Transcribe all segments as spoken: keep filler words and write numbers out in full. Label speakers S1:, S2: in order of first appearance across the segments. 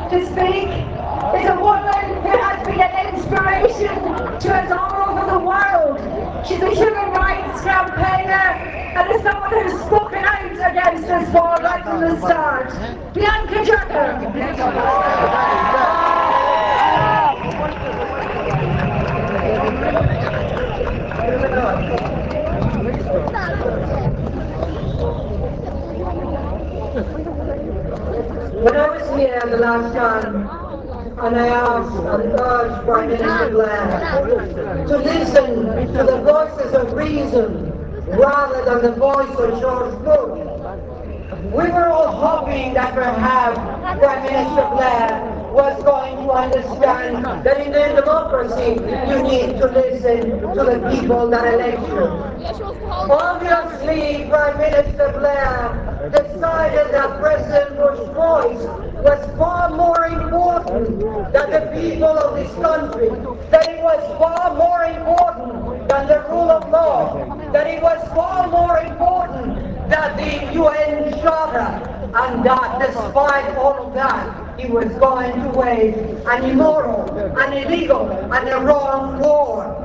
S1: to speak is a woman who has been an inspiration to us all over the world. She's a human rights campaigner and is someone who's spoken out against this war right from the start. Bianca Jagger. When I was here the last time, and I asked and urged Prime Minister Blair to listen to the voices of reason rather than the voice of George Bush, we were all hoping that perhaps Prime Minister Blair was going to understand that in a democracy you need to listen to the people that elect you. Obviously, Prime Minister Blair decided that President Bush's voice was far more important than the people of this country, that it was far more important than the rule of law, that it was far more important than the U N Charter, and that despite all of that, he was going to wage an immoral, an illegal, and a wrong war.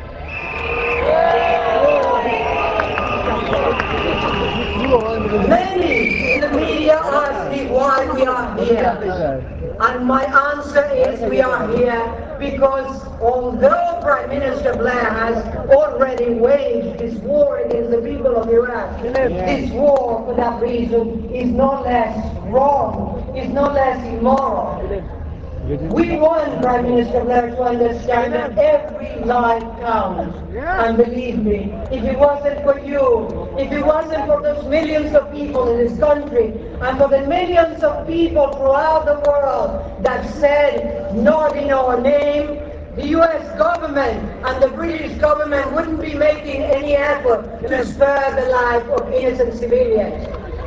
S1: Many in the media ask me why we are here. And my answer is we are here because although Prime Minister Blair has already waged this war against the people of Iraq, this war for that reason is no less wrong, is no less immoral. We want Prime Minister Blair to understand that every life counts. And believe me, if it wasn't for you, if it wasn't for those millions of people in this country, and for the millions of people throughout the world that said not in our name, the U S government and the British government wouldn't be making any effort to spare the life of innocent civilians.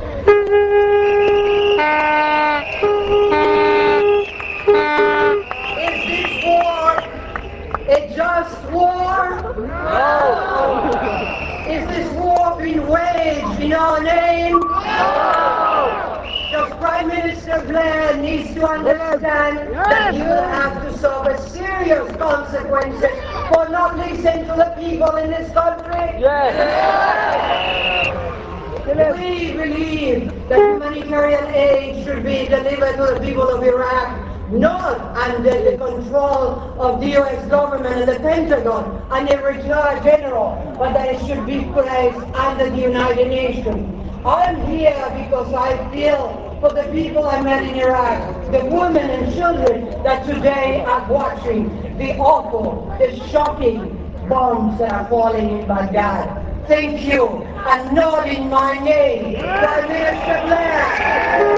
S1: Is this war a just war? No. Is this war being waged in our name? No. The Prime Minister Blair needs to understand yes. that he will have to suffer serious consequences for not listening to the people in this country. Yes. Yes. We believe that humanitarian aid should be delivered to the people of Iraq not under the control of the U S government and the Pentagon and a retired general, but that it should be placed under the United Nations. I'm here because I feel for the people I met in Iraq, the women and children that today are watching the awful, the shocking bombs that are falling in Baghdad. Thank you, and not in my name, Prime Minister Blair.